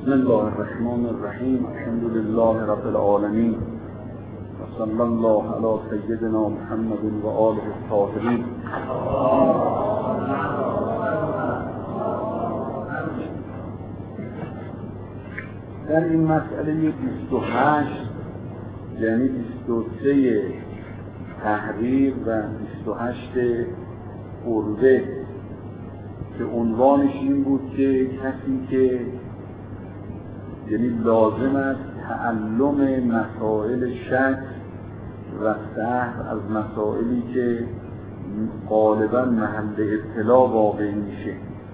بسم الله الرحمن الرحیم. الحمد لله رب العالمین و صلی الله علی سیدنا محمد و آله الطاهرین. در این مسئله 28 یعنی 23 تحریر و 28 خرداد که عنوانش این بود که کسی که یعنی لازم است تعلم مسائل شک و سهو از مسائلی که غالبا محل اطلاع واقع میشه.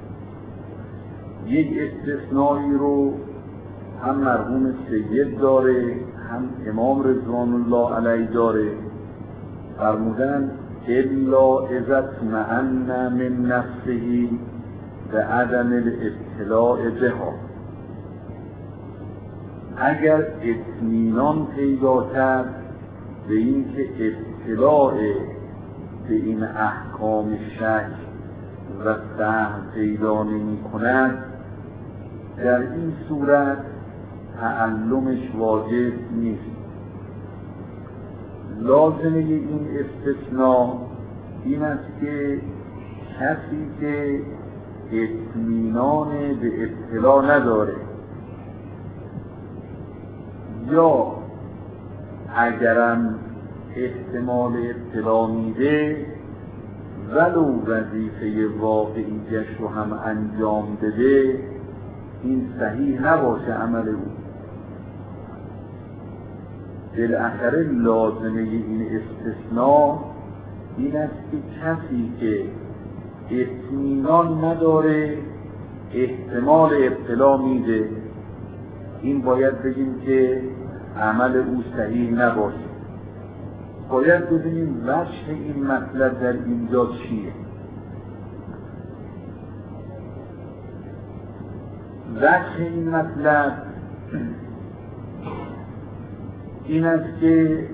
یک استثنایی رو هم مرحوم سید داره هم امام رضوان الله علیه داره، فرمودن الا اذا اطمأن من نفسه بعدم الاطلاع بها، اگر اطمینان پیدا کرد به این که اطلاع به این احکام شک و سهو پیدا نمی کند، در این صورت تعلمش واجب نیست. لازمه این استثناء این است که کسی که اطمینان به اطلاع نداره یا اگرم احتمال اطلاع میده ولو وظیفه واقعیش رو هم انجام بده، این صحیح نباشه عمل او. بالاخره لازمه این استثناء این است که کسی که اطمینان نداره احتمال اطلاع میده، این باید بگیم که عمل او صحیح نباشه. باید ببینیم وجه این مطلب در اینجا چیه. وجه این مطلب این است که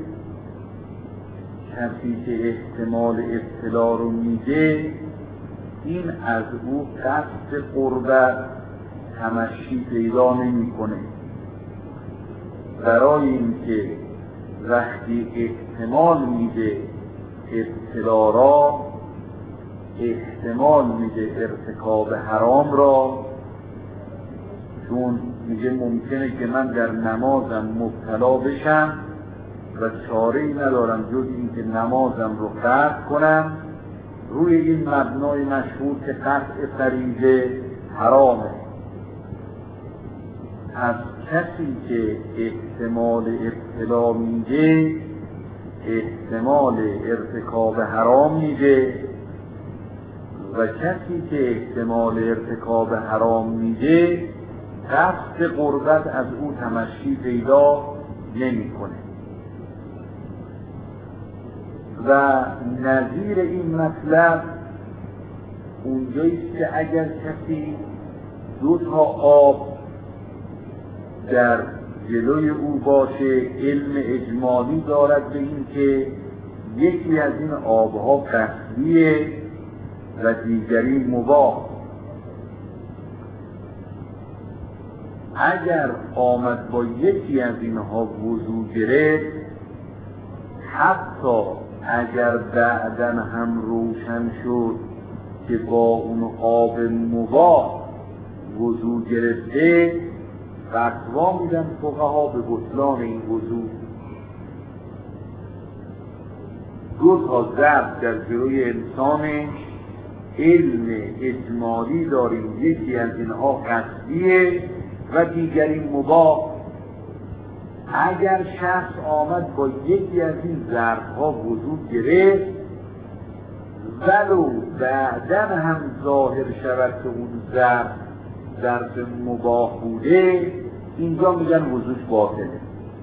کسی که احتمال اطلاع رو میده، این از او قصد قربت تمشی پیدا نمی کنه. برای اینکه وقتی احتمال میده اطلاع را، احتمال میده ارتکاب حرام را، چون میگه ممکنه که من در نمازم مبتلا بشم و چاره‌ای ندارم جز اینکه نمازم رو قطع کنم، روی این مبنای مشهور که قطع فریضه حرامه. از کسی که احتمال اطلاع میده احتمال ارتکاب حرام میده و کسی که احتمال ارتکاب حرام میده قصد قربت از او تمشی پیدا نمی کنه. و نظیر این مطلب اونجاییست که اگر کسی 2 آب در جلوی او باشه، علم اجمالی دارد به این که یکی از این آبها قصدیه و دیگری مباح، اگر آمد با یکی از اینها وضو گرفت، حتی اگر بعداً هم روشن شد که با اون آب مباح وضو گرفته، فتوا میدن فقها به بطلان این وضو. 2 ضرب در جلوی انسان، علم اجمالی داریم یکی از اینها قصدیه و دیگری مباح. اگر شخص آمد با یکی از این ضرب‌ها وضو گرفت ولو بعداً هم ظاهر شود که اون ضرب مباح بوده، اینجا میگن وضوش باطله.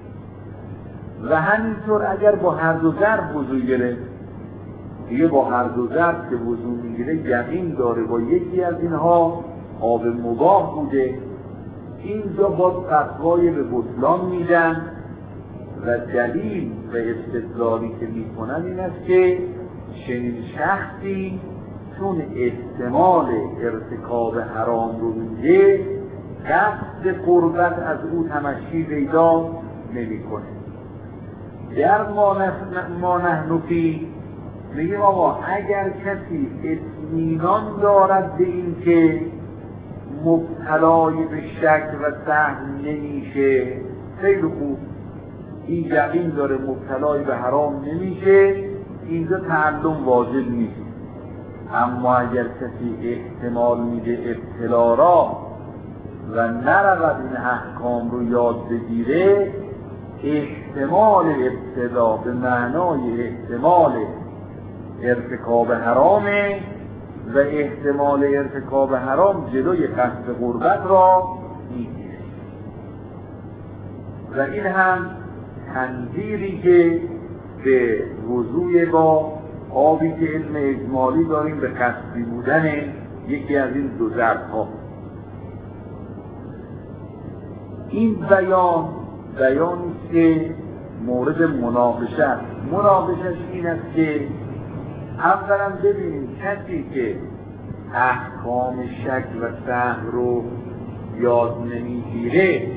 و همینطور اگر با هر 2 ضرب وضو گرفت، دیگه با هر 2 ضرب که وضو میگیره یقین داره با یکی از اینها آب مباح بوده، اینجا با فتوای به بطلان میدن. و دلیل و استدلالی که میکنن این است که چنین شخصی چون احتمال ارتکاب حرام رو میده، قصد قربت از او تمشی پیدا نمی‌کنه. در ما نحن فی میگیم آقا اگر کسی اطمینان دارد به این که مبتلای به شک و سهم نمیشه، خیلی خوب، این یقین داره مبتلای به حرام نمیشه، اینجا تعلم واجب نیست. اما اگر کسی احتمال میده ابتلا را و نرود این احکام رو یاد بگیره، احتمال ابتلا به معنای احتمال ارتکاب حرامه و احتمال ارتکاب حرام جلوی قصد قربت را میگیره. و این هم تنظیری که به وضوع با آبی که علم اجمالی داریم به قصدی بودن یکی از این دو ضرب‌ها. این بیانی که مورد مناقشه است. مناقشش این است که اولا ببینیم کسی که احکام شک و سهم رو یاد نمیگیره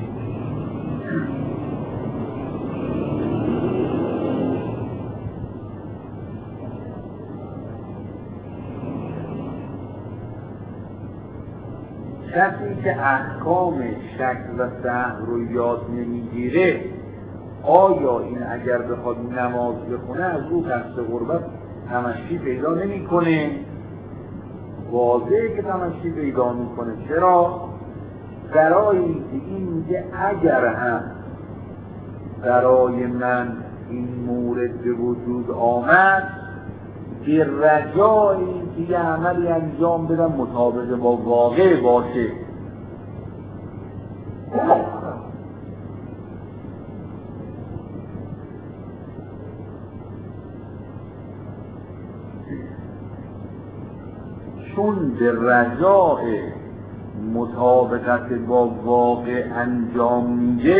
کسی که احکام شک و سهم رو یاد نمیگیره، آیا این اگر بخواد نماز بخونه از او قصد قربت تمشی پیدا نمیکنه؟ واضحه که تمشی پیدا میکنه. چرا؟ برای این که اگر هم برای من این مورد به وجود آمد که رجای این که یه عملی انجام بدم مطابق با واقع باشه، چون به رجای مطابقت با واقع انجام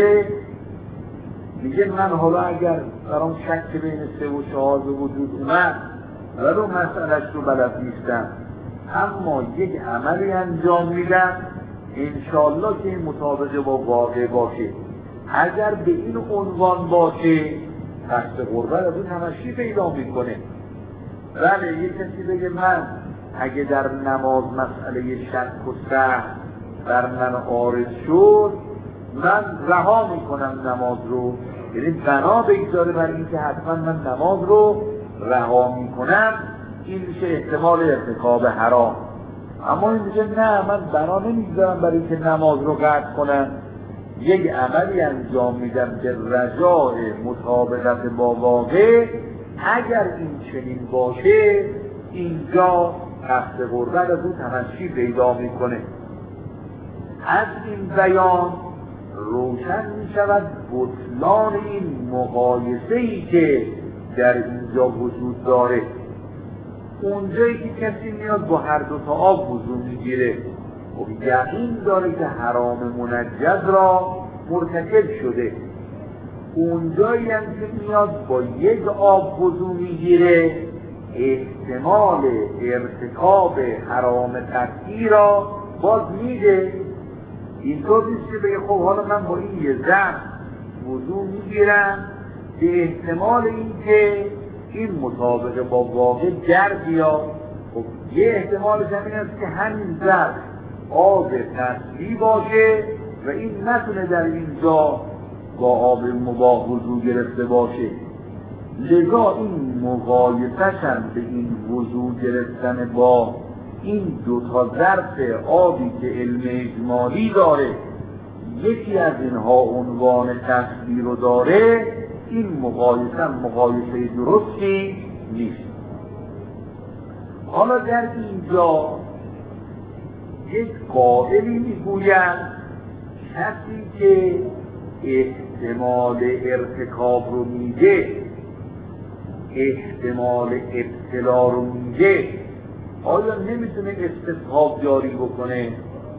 میگه من حالا اگر برام شک بین 3 و 4 به وجود اومد ولو مسئله‌اش رو بلد نیستم، اما یک عملی انجام میدم انشالله که این مطابق با واقع باشه. اگر به این عنوان باشه قصد قربت از اون تمشی پیدا میکنه. بله، یک کسی بگه من اگه در نماز مسئله شک و سهو بر من عارض شد، من رها میکنم نماز رو، یعنی بنا بگذاره بر این که حتما من نماز رو رها میکنم، این میشه احتمال ارتکاب حرام. اما این میشه نه، من بنا نمیگذارم برای این که نماز رو قطع کنم، یک عملی انجام میدم که رجای مطابقت با واقع، اگر این چنین باشه اینجا قصد قربت از اون تمشی پیدا میکنه. از این بیان روشن میشود بطلان این مقایسه‌ای که در اینجا وجود داره. اونجایی که کسی میاد با هر دو تا آب وضو میگیره و یقین داره که حرام منجز را مرتکب شده، اونجایی هم که میاد با یک آب وضو میگیره احتمال ارتکاب حرام قطعی را باز میده. اینطور نیست که بگه خب حالا من با این یه ظرف وضو میگیرم به احتمال این که این مطابق با واقع در بیاد. خب یه احتمالش همین است که همین ظرف آب قطعی باشه و این نتونه در اینجا با آب مباح وضو گرفته باشه. لذا این مقایسه‌ش هم به این وضو گرفتن با این دو تا ظرف آبی که علم اجمالی داره، یکی از اینها عنوان تصویر رو داره، این مقایسه درستی نیست. حالا در اینجا یک قائلی میگوید کسی که احتمال ارتکاب رو میده، احتمال ابتلا رو میده، آیا نمیتونه استصحاب جاری بکنه؟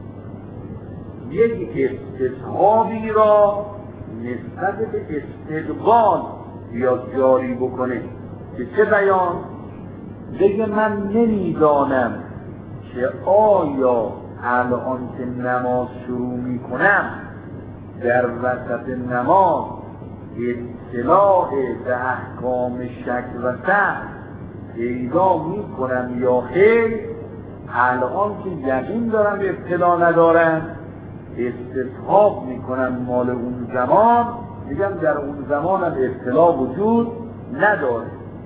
یک استصحابی را نسبت به استقبال بیاد جاری بکنه که چه بیان؟ بگه من نمیدانم که آیا الان که نماز شروع میکنم در وسط نماز اطلاع به احکام شک و سهو پیدا میکنم یا خیر، الان که یقین دارم اطلاع ندارم استصحاب میکنم مال اون زمان، میگم در اون زمانم اطلاع وجود نداره.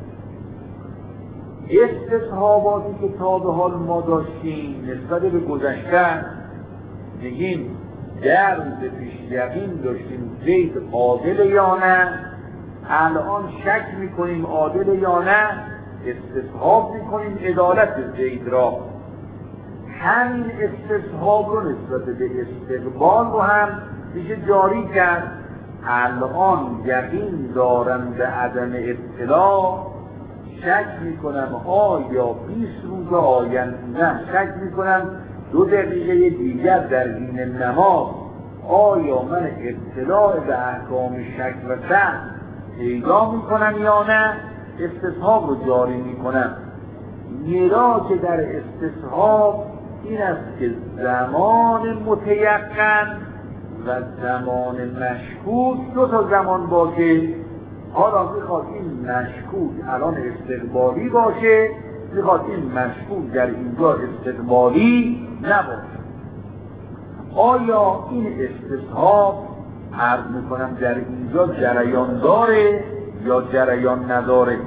استصحاباتی که تا به حال ما داشتیم نسبت به گذشته میگیم در روز پیش یقین داشتیم زید عادل یا نه، الان شک میکنیم عادل یا نه، استصحاب میکنیم عدالت زید را. همین استصحاب رو نسبت به استقبال رو هم میشه جاری کرد. الان یقین دارم به عدم اطلاع، شک میکنم آیا 20 روز آینده، نه شک میکنم 2 دقیقه دیگر در حین نماز آیا من اطلاع به احکام شک و سهو پیدا میکنم یا نه، استصحاب رو جاری میکنم. میراج در استصحاب این است که زمان متیقن و زمان مشکوک 2 تا زمان باشه. حالا میخواد این مشکوک الان استقبالی باشه، میخواد این مشکوک در اینجا استقبالی نباشه. آیا این استصحاب عرض میکنم در اینجا جریان داره یا جریان نداره؟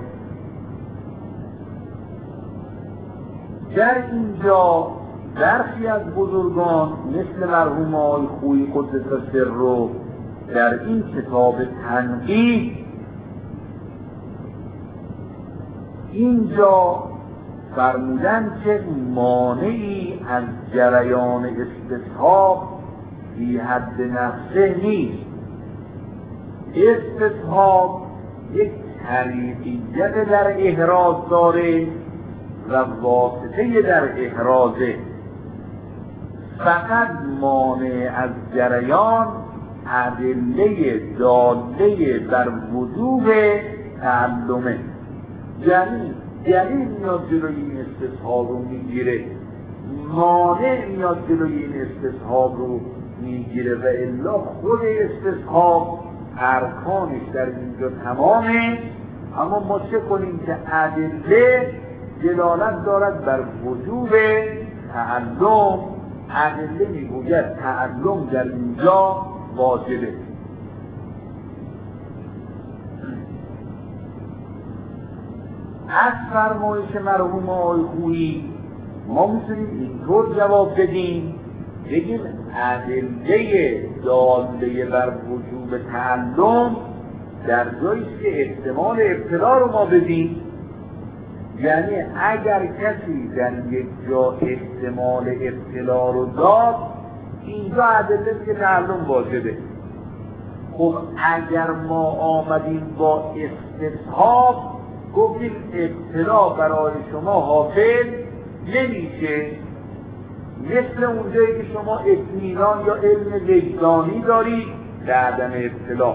در اینجا برخی از بزرگان مثل مرحوم آقای خویی قدس سره در این کتاب تنقیح اینجا فرمودن که مانعی از جریان استصحاب فی حد نفسه نیست. استصحاب یک طریقیت در احراز داره و واسطه در احرازه. فقط مانع از جریان ادله داله بر وجوب تعلمه، یعنی دلیل میاد جلوی این استصحاب رو میگیره، مانع میاد جلوی این استصحاب رو میگیره و الا خود استصحاب ارکانش در اینجا تمامه. اما ما چه کنیم که ادله دلالت دارد بر وجوب تعلم، ادله میگوید تعلم در اینجا واجبه. از فرمایش مرحوم آقای خویی ما میتونیم اینطور جواب بدیم، بگیم ادله داله بر وجوب تعلم در جاییست که احتمال ابتلا رو ما بدیم. یعنی اگر کسی در یک جا احتمال ابتلا رو داد، اینجا ادله که تعلم واجبه. خب اگر ما آمدیم با استصحاب گفتیم ابتلا برای شما حاصل نمیشه، مثل اونجایی که شما اطمینان یا علم وجدانی دارید به عدم ابتلا.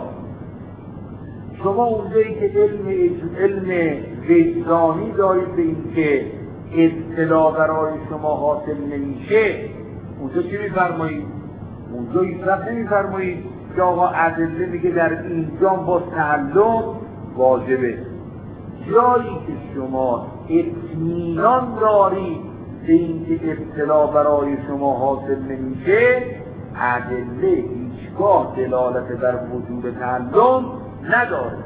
شما اونجایی که علم وجدانی دارید به این که اطلاع برای شما حاصل نمیشه، اونجا چی میفرمایید؟ اونجا ایصف نمیفرمایید که آقا ادله میگه در اینجا با تعلم واجبه. جایی که شما اطمینان دارید به این که اطلاع برای شما حاصل نمیشه، ادله هیچگاه دلالت بر وجوب تعلم نداره.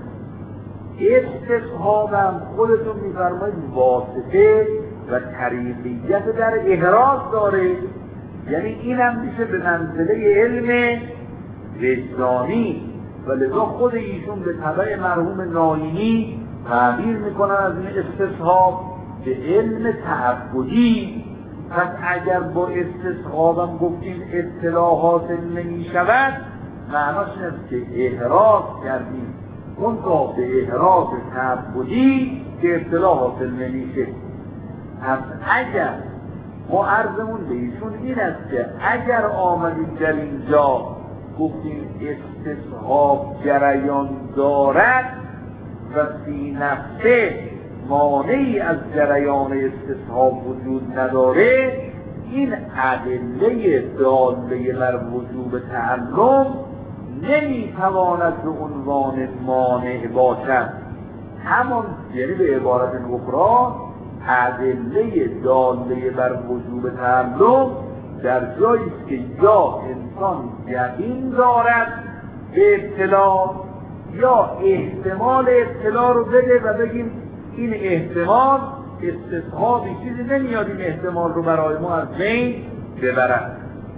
استصحاب هم خودتون میفرمایید واسطه و طریقیت در احراز داره، یعنی این هم میشه به منزله علم وجدانی و لذا خود ایشون به تبع مرحوم ناینی تعبیر میکنن از این استصحاب به علم تعبدی. پس اگر با استصحابم گفتیم اطلاع حاصل نمیشود، معناش این است که احراز کردیم اون تا به احراز تعبدی که اطلاع حاصل نمیشه. پس اگر ما عرضمون به ایشون این است که اگر آمدیم در اینجا گفتیم استصحاب جریان دارد و فی نفسه مانعی از جریان استصحاب وجود نداره، این ادله داله بر وجوب تعلم نمیتواند به عنوان مانع باشد. همون یعنی به عبارت اخرى ادله داله بر وجوب تعلم در جایی است که یا انسان یقین دارد به ابتلا یا احتمال ابتلا رو بده و بگیم این احتمال استصحابی چیزی نمیاد این احتمال رو برای ما از بین ببرد.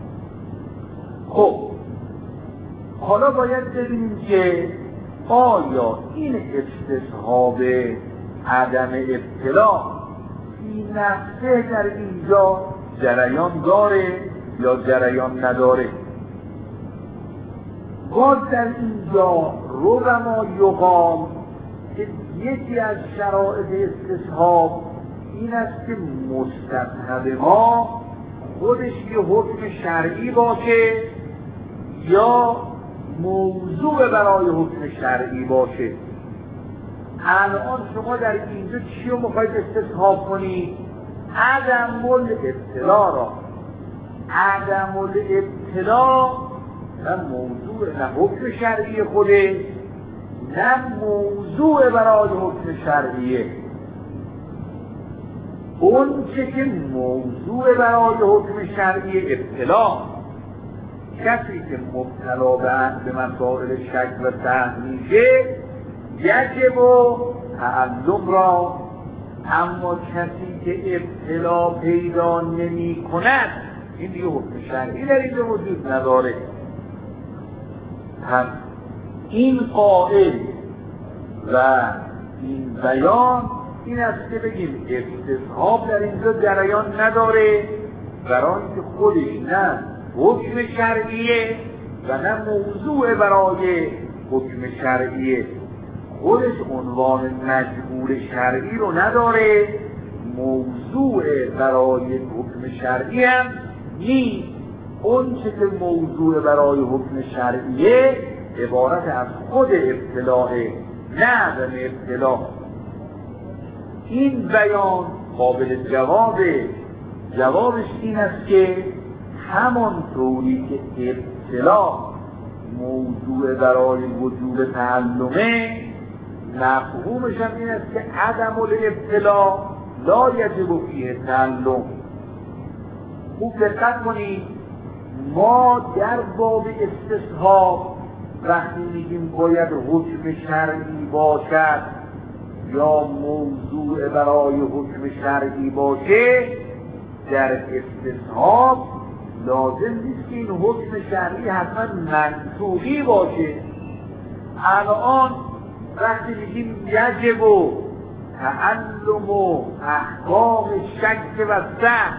خب حالا باید ببینیم که آیا این استصحاب عدم ابتلا این نفسه در اینجا جریان داره یا جریان نداره؟ باز در اینجا ربما یقال که یکی از شرایط استصحاب این است که مستثنی ما خودش یه حکم شرعی باشه یا موضوع برای حکم شرعی باشه. الان شما در اینجا چی رو میخواید استصحاب کنید؟ عدم الابتلا را. عدم الابتلا نه موضوع، نه حکم شرعی خوده، نه موضوع برای حکم شرعیه. اون چه که موضوع برای حکم شرعی ابتلا، کسی که مبتلا به مسائل شک و سهو میشه یجب و تعلم را، اما کسی که ابتلا پیدا نمی کند این دیگه حکم شرعی در اینجا وجود نداره. پس این قائل و این بیان این است که بگیم استصحاب در اینجا جریان نداره، برای اینکه خودش نه حکم شرعیه و نه موضوع برای حکم شرعیه. خودش عنوان مجبور شرعی رو نداره، موضوع برای حکم شرعی هم نیست. اون چه که موضوع برای حکم شرعیه عبارت از خود ابتلاء، نه عدم ابتلا. این بیان قابل جوابش این است که همانطوری که ابتلا موضوع برای وجوب تعلمه، مفهومش هم این است که عدم الابتلا لا یجب فیه تعلم. خوب دقت کنید، ما در باب استصحاب وقتی میگیم باید حکم شرعی باشد یا موضوع برای حکم شرعی باشه، در استصحاب لازم نیست که این حکم شرعی حتما منطوقی باشه. الان وقتی میگیم یجب و تعلم و احکام شک و سهو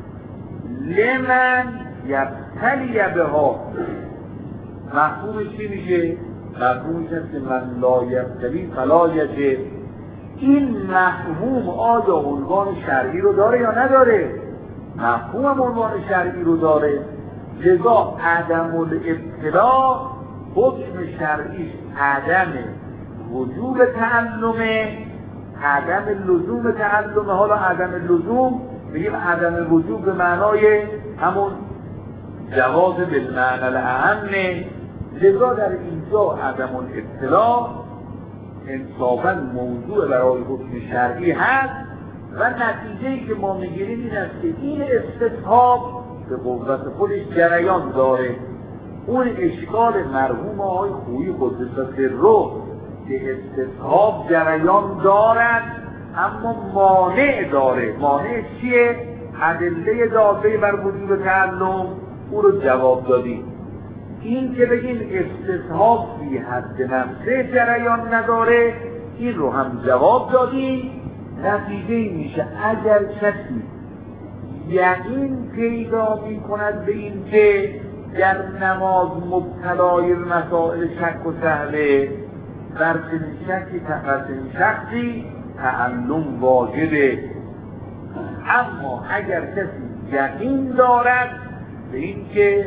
لمن یبتلی بها، مفهومش چی میشه؟ مفهومش هست که من لا یبتلی فلا یجب. این مفهوم آیا عنوان شرعی رو داره یا نداره؟ مفهوم عنوان شرعی رو داره. لذا عدم الابتلا حکم شرعیش عدم وجوب تعلمه، عدم لزوم تعلمه. حالا عدم لزوم بگیم عدم وجوب به معنای همون جواز بالمعنى الاعم. لذا در اینجا عدم الابتلا انصافاً موضوع برای حکم شرعی هست و نتیجه‌ای که ما میگیریم این است که این استصحاب به قوت خودش جریان داره. اون اشکال مرحوم آقای خویی قدس سره که استصحاب جریان دارد اما مانع داره. مانع چیه؟ ادله داله بر وجوب تعلم، او رو جواب دادیم. این که بگیم استصحاب فی حد نفسه جریان نداره، این رو هم جواب دادیم. نتیجه میشه اگر کسی یقین پیدا می کند به این که در نماز مبتلای مسائل شک و سهله، بر چنین شخصی تعلم واجبه. اما اگر کسی یقین دارد به این که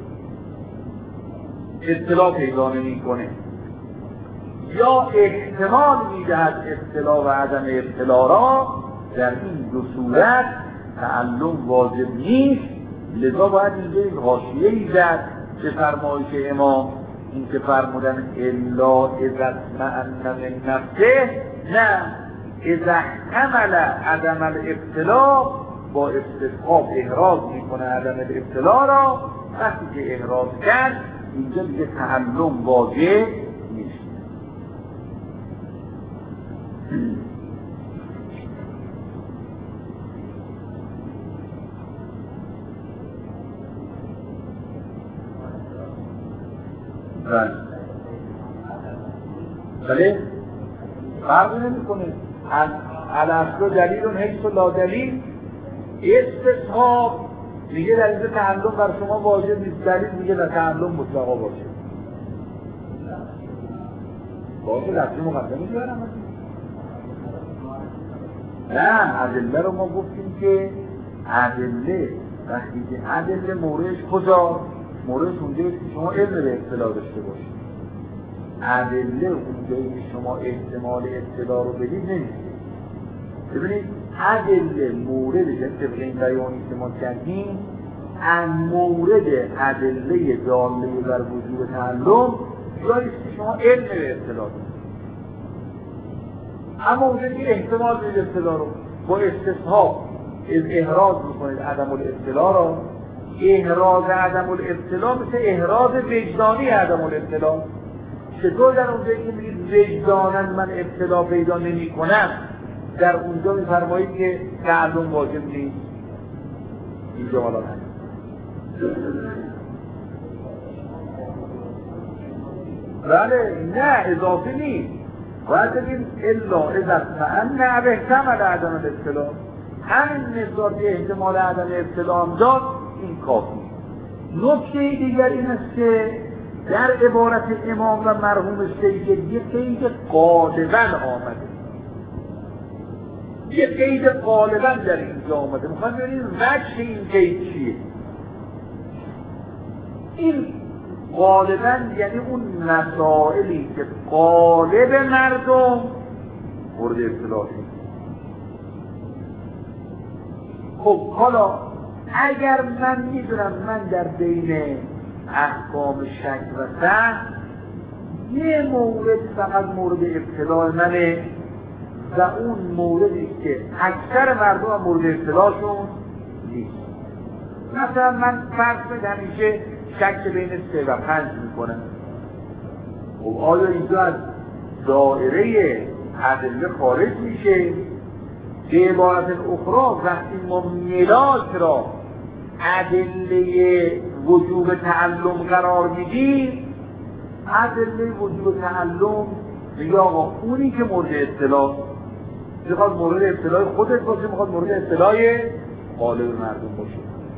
اطلاع پیدا نمی کنه یا احتمال میدهد اطلاع و عدم اطلاع را، در این دو صورت تعلم واجب نیست، لذا باید اینجا حاشیه‌ای زد به فرمایش امام، این که فرمودن الا اذا اطمأن من نفسه، نه، اذا احتمل عدم الابتلاء، با استثقاب احراز میکنه عدم الابتلاء را، وقتی که احراز کرد اینجا دیگه تعلم واجب نیست. بله فرقی نمیکنه. الاصل دلیل حیث لا دلیل، استصحاب میگه در اینجا تعلم بر شما واجب نیست، دلیل میگه در تعلم مطلقا واجب. باشه لفظی مقدمه بیارم. نه ادله رو ما گفتیم که ادله وقتی که ادله موردش کجا؟ موردش اونجایی که شما علم به اطلاع داشته باشید. ادله اونجایی که شما احتمال اطلاع رو بدید نمیشه. ببینید ادله موردش طبق این بیانی که ما کردیم، ان مورد ادله داله بر وجوب تعلم جایی که شما علم به اطلاع دارید. اما اونجایی که احتمال به اطلاع رو با استصحاب احراز میکنید عدم الاطلاع رو، احراز عدم الاطلاع مثل احراز وجدانی عدم الاطلاع. چطور در اونجایی که میگید وجداناً من اطلاع پیدا نمی کنم، در اونجا میفرمایید که تعلم واجب نیست؟ اینجا حالا بله نه اضافه نیست، باید بگیم الا اذا اطمأن باحتمال عدم الاطلاع. همین مقدار که احتمال عدم اطلاع داد این کافی. نکته دیگر این است که در عبارت امام و مرحوم سید یه قید غالباً آمده، یه قید غالباً در اینجا آمده. میخوام ببینیم وجه این قید چیه. این غالباً یعنی اون مسائلی که غالب مردم مورد اطلاع نیست. خب حالا اگر من میدونم من در بین احکام شک و سهو یه مورد فقط مورد اطلاع منه و اون موردی که اکثر مردم مورد اطلاعشون نیست. مثلا من فرض کنید همیشه شک بین 3 و 5 میکنم. خب آیا اینجا از دائره ادله خارج میشه؟ به عبارت اخرى وقتی ما ملاک را ادله وجوب تعلم قرار میدیم، ادله وجوب تعلم میگه آقا اونی که مورد اطلاع میخواد مورد اطلاع خودت باشه، میخواد مورد اطلاع غالب مردم باشه.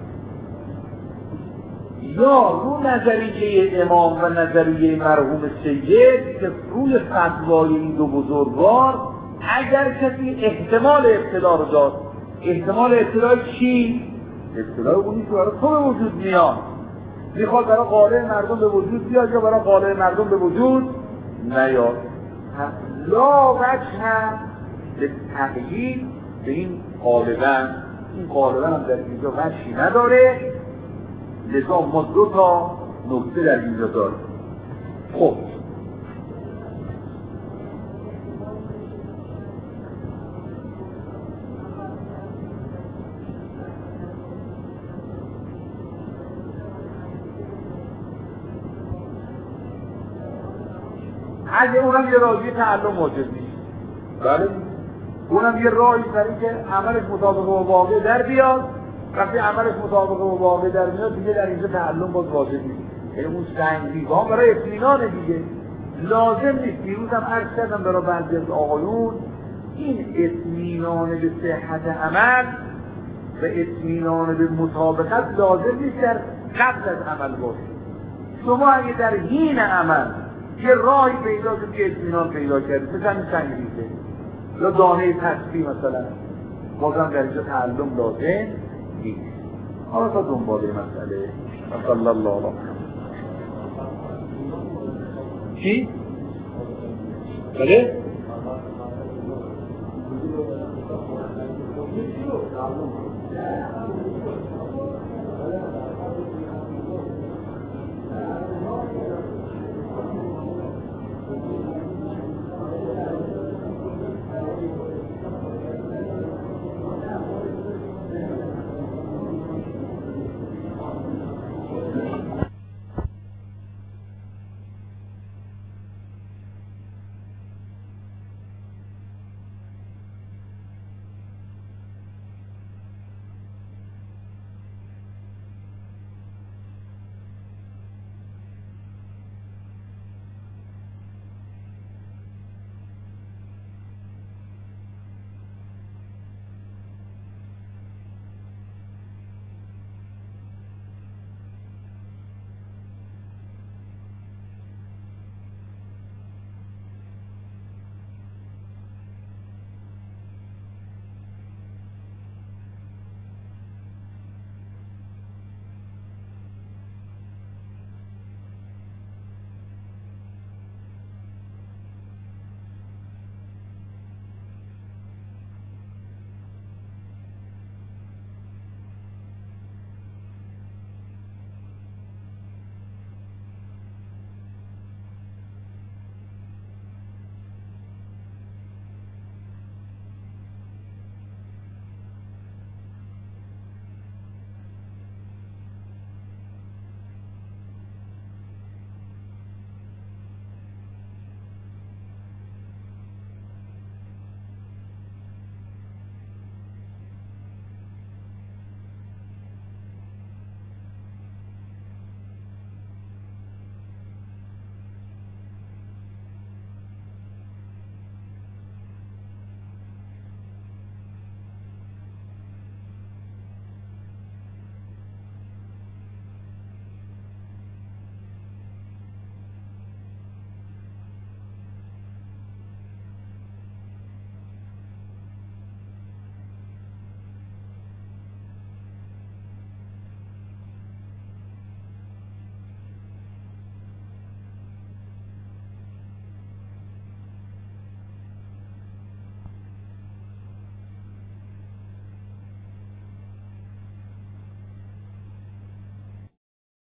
یا رو نظریه امام و نظریه مرحوم سید که روی فتوای این دو بزرگوار اگر کسی احتمال اطلاع رو داد، احتمال اطلاع چی؟ اطلاع اونی که برای تو به وجود میاد، میخواد برای غالب مردم به وجود بیاد یا برای غالب مردم به وجود نیاد. لا وجه به تقیید به این غالبا، این غالبا هم در اینجا وجهی نداره. لذا ما 2 تا نکته در اینجا داریم. خب اگه اونم یه راهی تعلم واجب نیست، بله اونم یه راهی برای که عملش مطابق با واقع در بیاد. وقتی عملش مطابق با واقع در میاد دیگه در اینجا تعلم باز واجب نیست. یعنی اون سنگیگاه برای اطمینان دیگه لازم نیست. دیروز هم عرض کردم برای بعضی از آقایون این اطمینان به صحت عمل و اطمینان به مطابقت لازم نیست در قبل از عمل باشه. شما اگه در حین عمل یه راهی پیدا کنید که اطمینان پیدا کردید، مثلا این سنگیگه یا دانه تسبیح مثلا، بازم در اینجا تعلم لازم نیست. حالا تا دنبال مسئله صلی الله علیه چی؟ بله؟ میشه